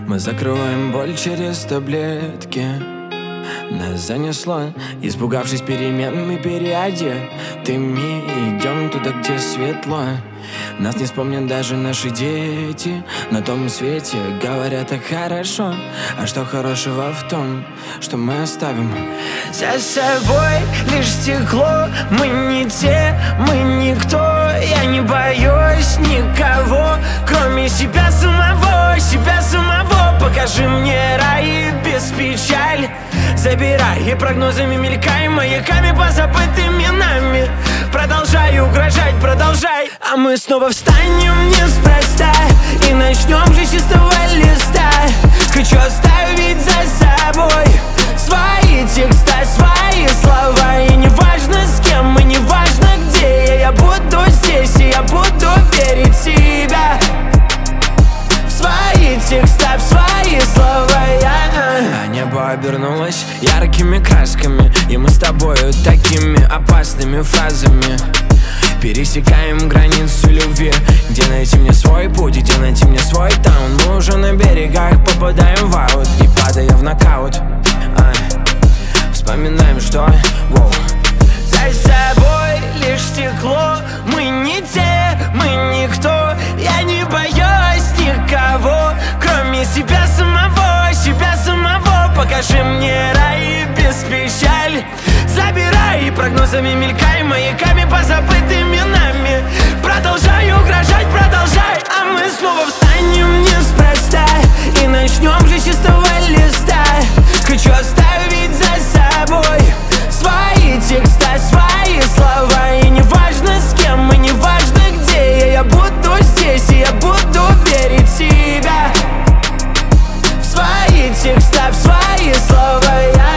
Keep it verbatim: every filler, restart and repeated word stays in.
Мы закрываем боль через таблетки. Нас занесло, испугавшись перемен, мы переодетыми идем туда, где светло. Нас не вспомнят даже наши дети. На том свете говорят так хорошо. А что хорошего в том, что мы оставим за собой лишь стекло? Мы не те, мы никто. Я не боюсь никого, кроме себя самого, себя самого. Покажи мне рай без печаль. Забирай и прогнозами мелькай, маяками по забытым именами. Продолжай угрожать, продолжай. А мы снова встанем неспроста и начнем же с чистого листа. Хочу оставить за собой свои текста, свои слова. И неважно с кем, и неважно где я, я буду здесь, и я буду верить в себя, в свои текста, в свои слова. А небо обернулось яркими красками, и мы с тобою такими опасными фразами пересекаем границу любви. Где найти мне свой путь, где найти мне свой таун? Мы уже на берегах попадаем в аут и падая в нокаут. а, Вспоминаем, что воу. За собой лишь стекло. Мы не те, мы никто. Я не боюсь никого, кроме себя самого, себя самого. Покажи мне рай без печаль. Забирай и прогнозами мелькай, маяками по забытым именами. Продолжай угрожать, продолжай. А мы снова встанем неспроста и начнем же с чистого листа. Хочу оставить за собой свои текста, свои слова. И неважно с кем, и неважно где я, я буду здесь, и я буду верить в себя, в свои текста, в свои слова.